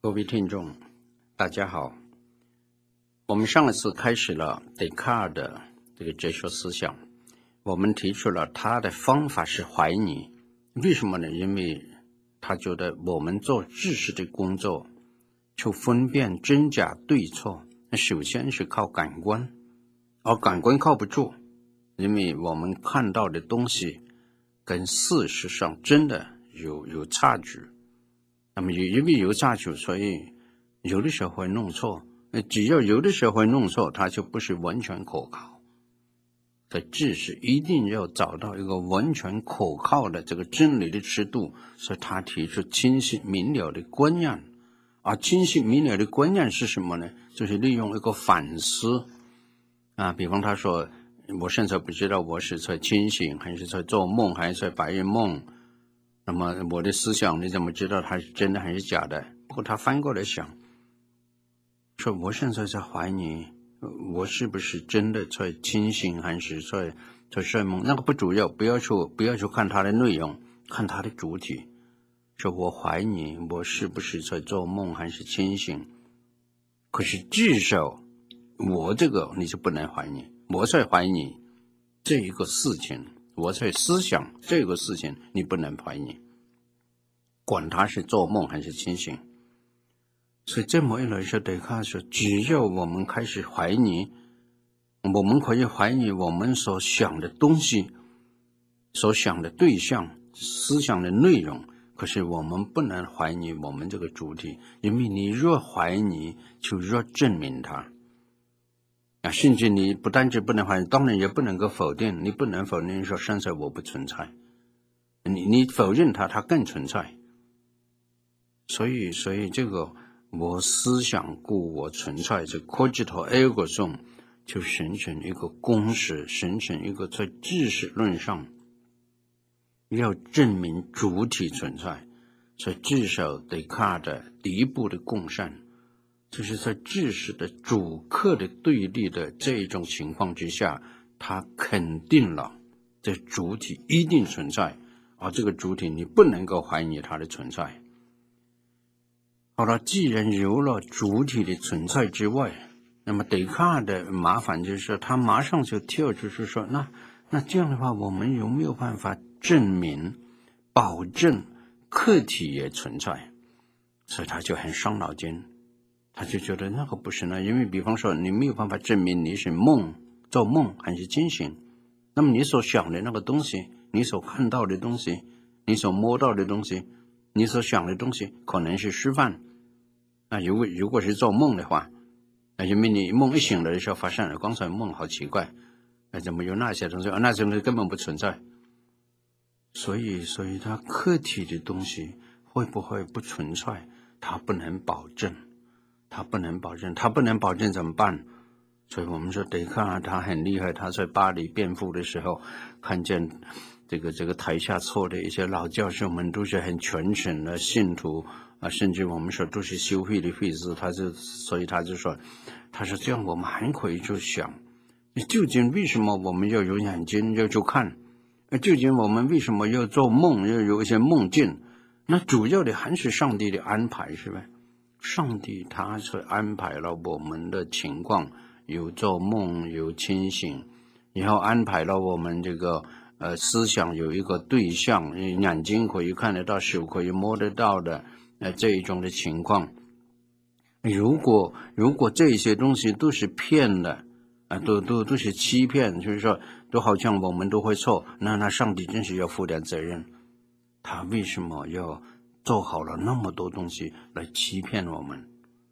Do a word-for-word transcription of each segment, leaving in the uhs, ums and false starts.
各位听众大家好，我们上一次开始了笛卡尔的这个哲学思想，我们提出了他的方法是怀疑。为什么呢？因为他觉得我们做知识的工作去分辨真假对错，首先是靠感官，而感官靠不住，因为我们看到的东西跟事实上真的有有差距。那么因为有差距，所以有的时候会弄错，只要有的时候会弄错，它就不是完全可靠。所以知识一定要找到一个完全可靠的这个真理的尺度，所以他提出清晰明了的观念。而清晰明了的观念是什么呢？就是利用一个反思啊，比方他说，我现在不知道我是在清醒还是在做梦还是在白日梦，那么我的思想你怎么知道它是真的还是假的？不过他翻过来想，说我现在在怀疑我是不是真的在清醒还是在在睡梦，那个不主要，不要去不要去看它的内容，看它的主体。说我怀疑我是不是在做梦还是清醒，可是至少我这个你就不能怀疑，我在怀疑这一个事情，我在思想这个事情，你不能怀疑，管他是做梦还是清醒。所以这么一来说，笛卡尔说，只要我们开始怀疑，我们可以怀疑我们所想的东西，所想的对象，思想的内容，可是我们不能怀疑我们这个主体，因为你若怀疑，就若证明它。啊，甚至你不单止不能怀疑，当然也不能够否定，你不能否定说现在我不存在，你你否认它，它更存在。所以，所以这个我思想故我存在，这 cogito ergo sum 就形成一个公式，形成一个在知识论上要证明主体存在。所以至少笛卡尔的第一步的共善，就是在知识的主客的对立的这一种情况之下，他肯定了这主体一定存在，而这个主体你不能够怀疑它的存在。好了，既然有了主体的存在之外，那么笛卡尔的麻烦就是说，他马上就跳出去说，那那这样的话，我们有没有办法证明、保证客体也存在？所以他就很伤脑筋，他就觉得那个不是呢，因为比方说你没有办法证明你是梦、做梦还是清醒，那么你所想的那个东西，你所看到的东西，你所摸到的东西，你所想的东西可能是虚幻。那如果如果是做梦的话，那因为你梦一醒来的时候发现了刚才梦好奇怪，那怎么有那些东西？那些东西根本不存在。所以所以它客体的东西会不会不存在，它不能保证，它不能保证，它不能保证怎么办？所以我们说笛卡尔他很厉害，他在巴黎辩护的时候，看见这个这个台下坐的一些老教授们都是很虔诚的信徒啊，甚至我们说都是修会的会士，他就所以他就说，他说这样我们还可以去想，究竟为什么我们要有眼睛要去看？究竟我们为什么要做梦，要有一些梦境？那主要的还是上帝的安排，是吧？上帝他是安排了我们的情况，有做梦，有清醒，然后安排了我们这个呃思想有一个对象，眼睛可以看得到，手可以摸得到的呃这一种的情况。如果如果这些东西都是骗的啊，都都都是欺骗，就是说都好像我们都会错，那那上帝真是要负点责任。他为什么要做好了那么多东西来欺骗我们？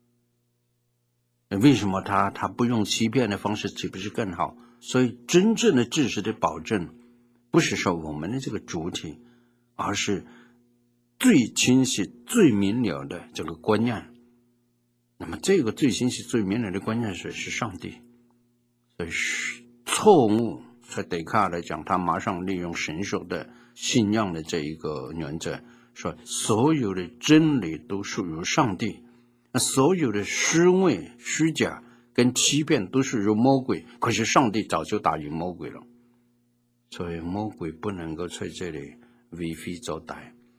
为什么他他不用欺骗的方式，岂不是更好？所以真正的知识的保证，不是说我们的这个主体，而是最清晰、最明了的这个观念。那么这个最清晰、最明了的观念是是上帝。所以错误，在笛卡尔来讲，他马上利用神学的信仰的这一个原则，说所有的真理都属于上帝，那所有的虚伪、虚假跟欺骗都属于魔鬼，可是上帝早就打赢魔鬼了，所以魔鬼不能够在这里为非作歹。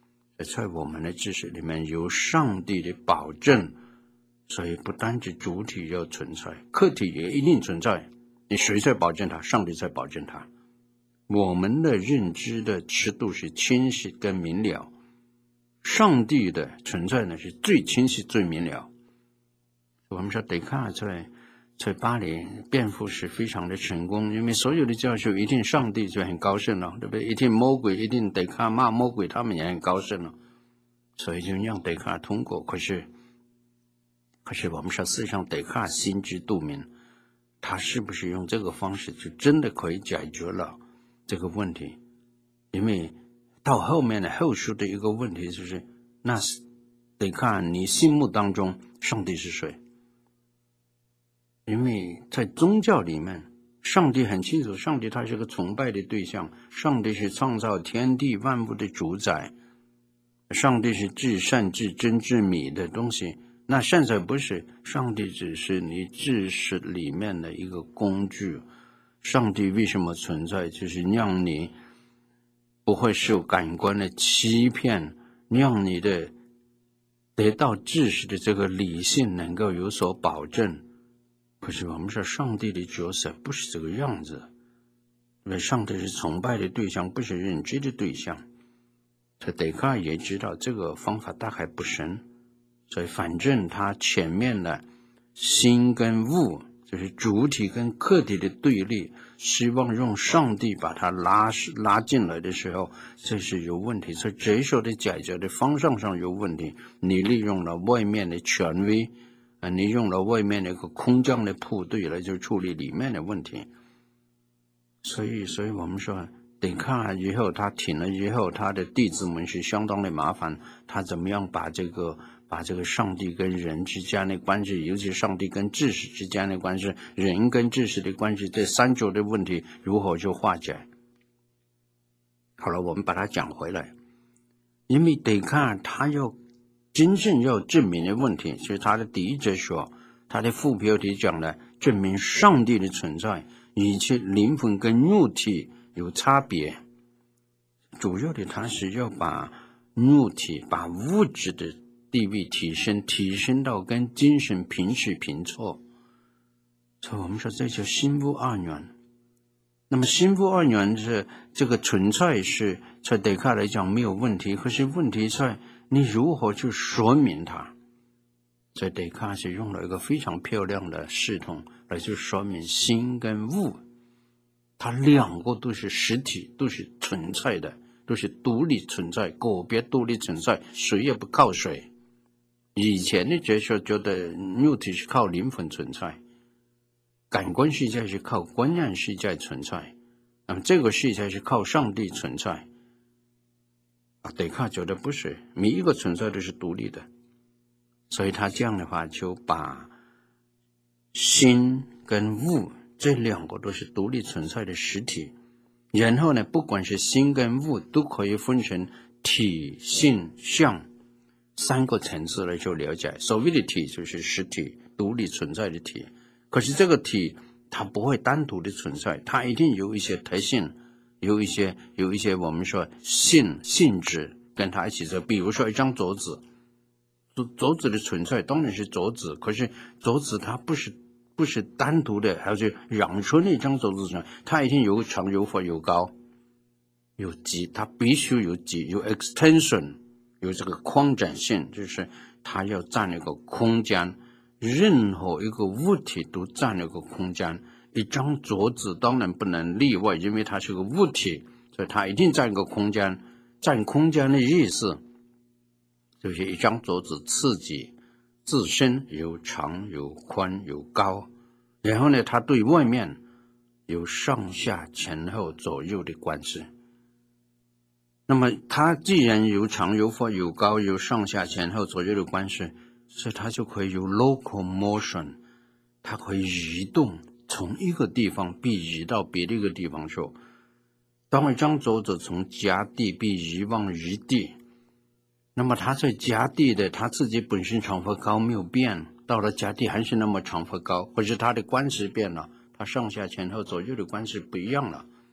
在我们的知识里面有上帝的保证，所以不单指主体要存在，客体也一定存在。你谁在保证它？上帝在保证它。我们的认知的尺度是清晰跟明了，上帝的存在呢是最清晰最明了。我们说德卡尔在在巴黎辩护是非常的成功，因为所有的教授一听上帝就很高兴了，对不对？一听魔鬼，一听德卡尔骂魔鬼，他们也很高兴了，所以就让德卡尔通过。可是可是我们说事实上德卡尔心知肚明，他是不是用这个方式就真的可以解决了这个问题？因为到后面的后述的一个问题就是，那得看你心目当中上帝是谁。因为在宗教里面，上帝很清楚，上帝他是个崇拜的对象，上帝是创造天地万物的主宰，上帝是至善至真至美的东西。那现在不是，上帝只是你知识里面的一个工具。上帝为什么存在？就是让你不会受感官的欺骗，让你的得到知识的这个理性能够有所保证。可是我们说上帝的角色不是这个样子，因为上帝是崇拜的对象，不是认知的对象。所以德卡尔也知道这个方法大概不神，所以反正他前面的心跟物，就是主体跟客体的对立，希望用上帝把它拉拉进来的时候，这是有问题。所以这时候的解决的方向上有问题，你利用了外面的权威，呃，你用了外面的一个空降的部队来就处理里面的问题。所以所以我们说德卡尔以后他挺了以后，他的弟子们是相当的麻烦，他怎么样把这个把这个上帝跟人之间的关系，尤其上帝跟知识之间的关系，人跟知识的关系，这三者的问题如何去化解。好了，我们把它讲回来，因为德卡尔他要真正要证明的问题，是他的第一哲学，他的副标题讲了证明上帝的存在，以及灵魂跟肉体有差别。主要的他是要把肉体把物质的地位提升提升到跟精神平起平坐。所以我们说这叫心物二元。那么心物二元是这个存在是在德卡尔来讲没有问题，可是问题在你如何去说明它。所以德卡尔是用了一个非常漂亮的系统来去说明心跟物，它两个都是实体，都是存在的，都是独立存在，个别独立存在，谁也不靠谁。以前的哲学觉得肉体是靠灵魂存在，感官世界是靠观念世界存在，那么这个世界是靠上帝存在。啊，德卡尔觉得不是，每一个存在都是独立的，所以他这样的话就把心跟物这两个都是独立存在的实体，然后呢，不管是心跟物都可以分成体、性、相三个层次来做了解。所谓的体就是实体，独立存在的体，可是这个体它不会单独的存在，它一定有一些特性，有一些有一些我们说性性质跟它一起在。比如说一张桌子，桌子的存在当然是桌子，可是桌子它不是不是单独的，还是养出那张桌子上，它一定有长有宽有高有极，它必须有极，有 extension， 有这个扩展性，就是它要占一个空间，任何一个物体都占一个空间，一张桌子当然不能例外，因为它是个物体，所以它一定占一个空间。占空间的意思就是一张桌子自己自身有长有宽有高，然后呢它对外面有上下前后左右的关系。那么它既然有长有宽有高有上下前后左右的关系，所以它就可以有 locomotion， 它可以移动，从一个地方被移到别的一个地方去。当一张桌子从夹地被移往余地，那么它在夹地的它自己本身长和高没有变，到了夹地还是那么长和高，或者它的关系变了，它上下前后左右的关系不一样了，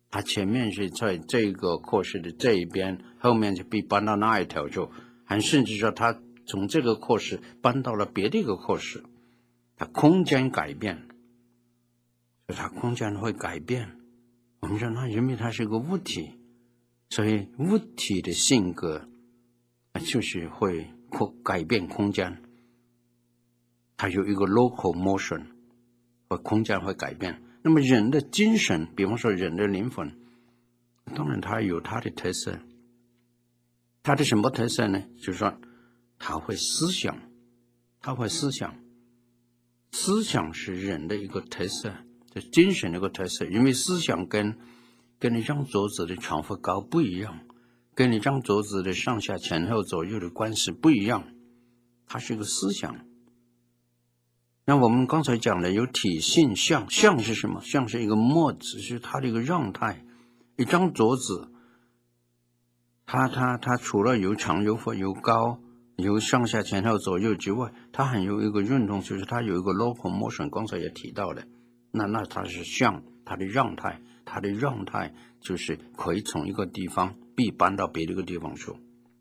他前面是在这个课室的这一边，后面就被搬到那一条去，还甚至说他从这个课室搬到了别的一个课室，他空间改变，所以他空间会改变。我们说那因为它是个物体，所以物体的性格就是会改变空间，它有一个 local motion， 和空间会改变。那么人的精神，比方说人的灵魂，当然它有它的特色。它的什么特色呢？就是说它会思想，它会思想，思想是人的一个特色，是精神的一个特色。因为思想跟跟一张桌子的长和高不一样，跟一张桌子的上下前后左右的关系不一样，它是一个思想。那我们刚才讲的有体性相，相是什么？相是一个模子，是它的一个样态。一张桌子，它它它除了有长有宽有高有上下前后左右之外，它还有一个运动，就是它有一个 local motion， 刚才也提到了。那那它是相，它的样态，它的样态就是可以从一个地方被搬到别的一个地方去。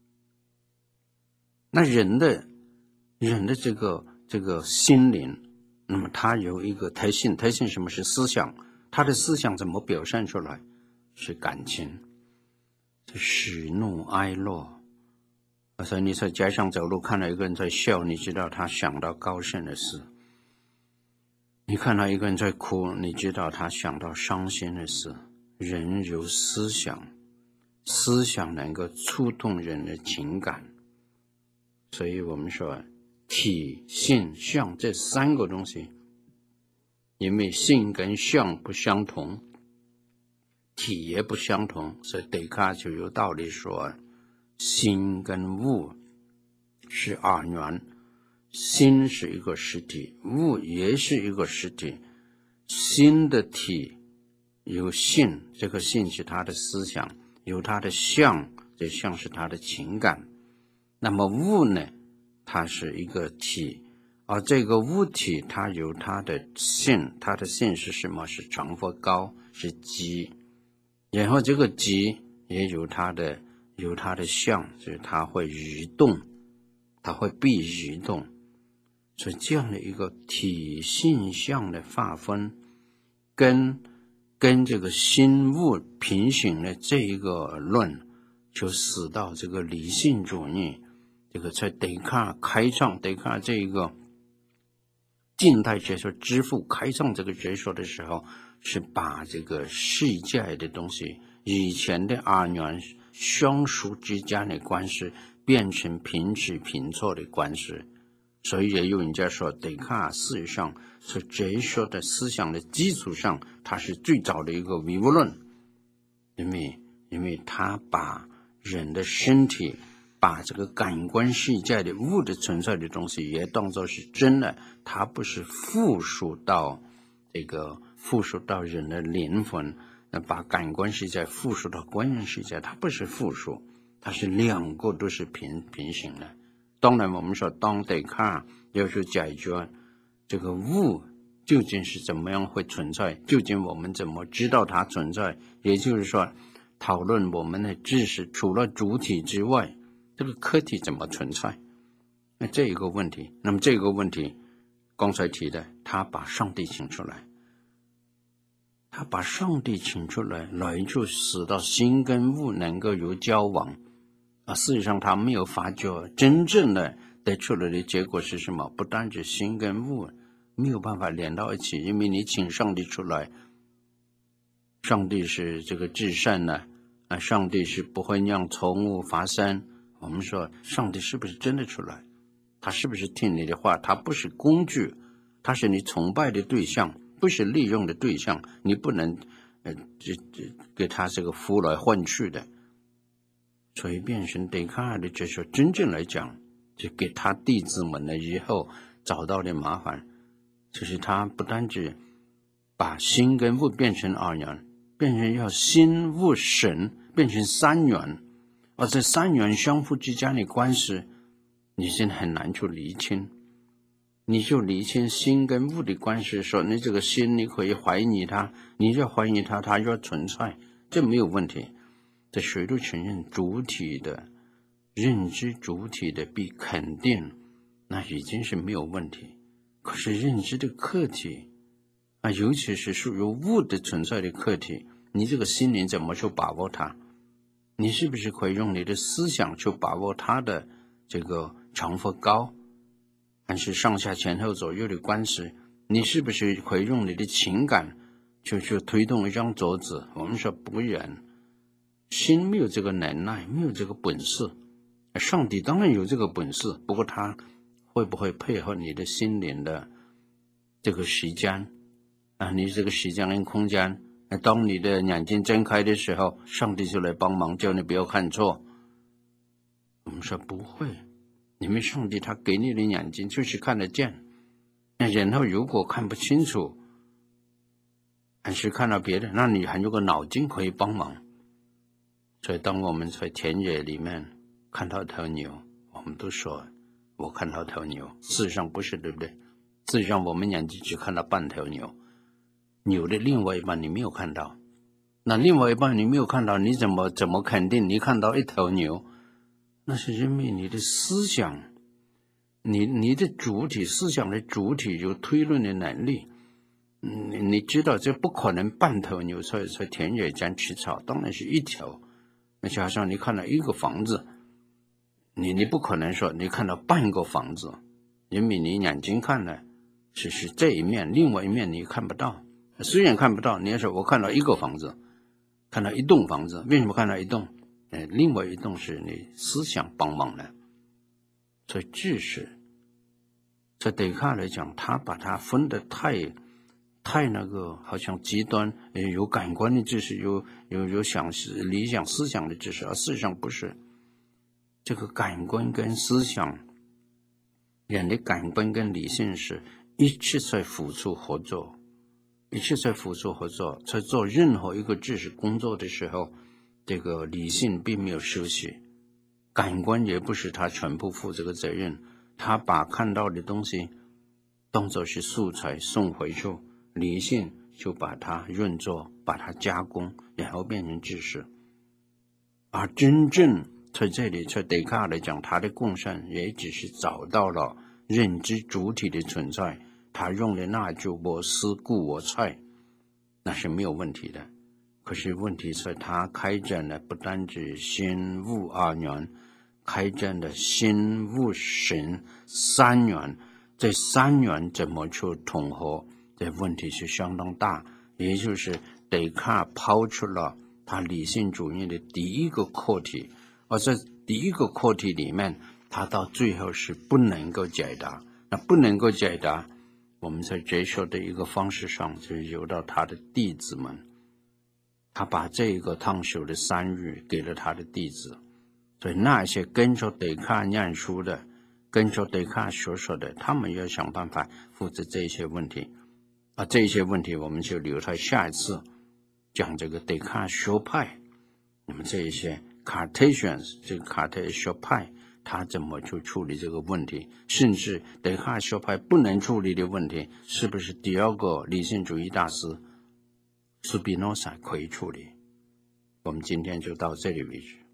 那人的人的这个这个心灵，那么它有一个特性，特性什么是思想？它的思想怎么表现出来？是感情，是喜怒哀乐。所以你在街上走路看到一个人在笑，你知道他想到高兴的事；你看到一个人在哭，你知道他想到伤心的事。人有思想，思想能够触动人的情感。所以我们说体性相这三个东西，因为性跟相不相同，体也不相同，所以笛卡尔就有道理说心跟物是二元，心是一个实体，物也是一个实体。心的体有性，这个性是他的思想，有他的相，这相是他的情感。那么物呢，它是一个体，而这个物体它有它的性，它的性是什么？是长或高，是极。然后这个极也有它的有它的相，就是它会移动，它会被移动。所以这样的一个体性相的划分，跟跟这个心物平行的这一个论，就使到这个理性主义，这个在笛卡尔开创笛卡尔这一个近代哲学之父开创这个哲学的时候，是把这个世界的东西，以前的二元相属之间的关系变成平起平坐的关系。所以也有人家说笛卡尔事实上是哲学的思想的基础上，他是最早的一个唯物论，因为因为他把人的身体，把这个感官世界的物的存在的东西也当作是真的，它不是附属到这个附属到人的灵魂，那把感官世界附属到观念世界，它不是附属，它是两个都是平平行的。当然我们说当笛卡尔要去解决这个物究竟是怎么样会存在，究竟我们怎么知道它存在，也就是说讨论我们的知识除了主体之外，这个客体怎么存在，那这一个问题。那么这个问题刚才提的，他把上帝请出来，他把上帝请出来，来就使到心跟物能够有交往啊。事实上他没有发觉真正的得出来的结果是什么？不单是心跟物没有办法连到一起，因为你请上帝出来，上帝是这个至善的啊，上帝是不会让错误发生。我们说上帝是不是真的出来？他是不是听你的话？他不是工具，他是你崇拜的对象，不是利用的对象，你不能呃这这给他这个服来换去的。所以变成笛卡尔的哲学真正来讲，就给他弟子们了以后找到的麻烦，就是他不单只把心跟物变成二元，变成要心物神变成三元，而这三元相互之间的关系你现在很难去厘清。你就厘清心跟物的关系，说你这个心你可以怀疑它，你要怀疑它，它要存在， 这没有问题。这谁都承认主体的认知主体的被肯定，那已经是没有问题。可是认知的客体啊，尤其是属于物的存在的客体，你这个心灵怎么去把握它？你是不是可以用你的思想去把握它的这个长和高，还是上下前后左右的关系？你是不是可以用你的情感就去推动一张桌子？我们说不然，心没有这个能耐，没有这个本事。上帝当然有这个本事，不过他会不会配合你的心灵的这个时间啊？你这个时间跟空间，当你的眼睛睁开的时候，上帝就来帮忙，叫你不要看错。我们说不会，因为上帝他给你的眼睛就是看得见，那然后如果看不清楚，还是看到别的，那你还有个脑筋可以帮忙。所以当我们在田野里面看到头牛，我们都说我看到头牛，事实上不是，对不对？事实上我们眼睛只看到半头牛，牛的另外一半你没有看到，那另外一半你没有看到，你怎么怎么肯定你看到一头牛？那是因为你的思想，你你的主体思想的主体有推论的能力。你你知道这不可能半头牛在在田野间吃草，当然是一头。那就好像你看到一个房子，你你不可能说你看到半个房子，因为你眼睛看呢是是这一面，另外一面你看不到。虽然看不到，你要说我看到一个房子，看到一栋房子，为什么看到一栋？呃，另外一栋是你思想帮忙的。所以知识，在德卡来讲，他把它分得太太那个，好像极端，有感官的知识，有有有想理想思想的知识，而事实上不是。这个感官跟思想，人的感官跟理性是一直在辅助合作，一直在辅助合作，在做任何一个知识工作的时候，这个理性并没有休息，感官也不是他全部负这个责任，他把看到的东西当作是素材送回去，理性就把它润作，把它加工，然后变成知识。而真正在这里，在德卡来讲，他的贡献也只是找到了认知主体的存在，他用的那句我思故我在，那是没有问题的。可是问题是他开展了不单指心物二元，开展了心物神三元，这三元怎么去统合，这问题是相当大。也就是德卡抛出了他理性主义的第一个课题，而在第一个课题里面，他到最后是不能够解答。那不能够解答，我们在哲学的一个方式上，就是由到他的弟子们，他把这个探索的三日给了他的弟子。所以那些跟着德卡念书的，跟着德卡学说的，他们要想办法负责这些问题。而这些问题我们就留在下一次讲这个德卡学派。那么这一些 Cartesians 这个卡特学派他怎么去处理这个问题，甚至德卡学派不能处理的问题，是不是第二个理性主义大师斯宾诺萨可以处理？我们今天就到这里为止。